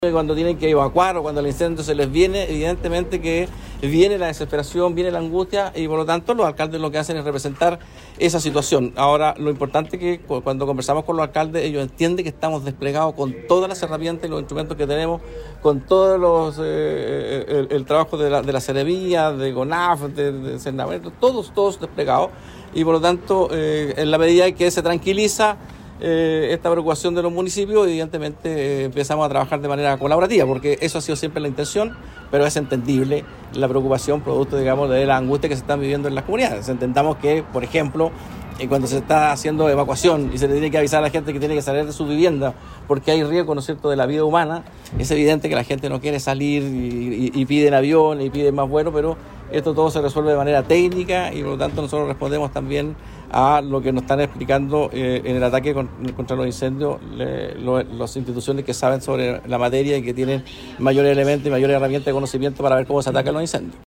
Cuando tienen que evacuar o cuando el incendio se les viene, evidentemente que viene la desesperación, viene la angustia y por lo tanto los alcaldes lo que hacen es representar esa situación. Ahora, lo importante es que cuando conversamos con los alcaldes, ellos entienden que estamos desplegados con todas las herramientas y los instrumentos que tenemos, con todos el trabajo de la Seremía, de CONAF, de Cernaver, todos desplegados y por lo tanto, en la medida en que se tranquiliza esta preocupación de los municipios, evidentemente empezamos a trabajar de manera colaborativa, porque eso ha sido siempre la intención, pero es entendible la preocupación producto, digamos, de la angustia que se están viviendo en las comunidades. Entendamos que, por ejemplo, cuando se está haciendo evacuación y se le tiene que avisar a la gente que tiene que salir de su vivienda porque hay riesgo, ¿no es cierto?, de la vida humana, es evidente que la gente no quiere salir y piden avión y piden más vuelos, pero esto todo se resuelve de manera técnica y por lo tanto nosotros respondemos también a lo que nos están explicando en el ataque contra los incendios las instituciones que saben sobre la materia y que tienen mayores elementos y mayores herramientas de conocimiento para ver cómo se atacan los incendios.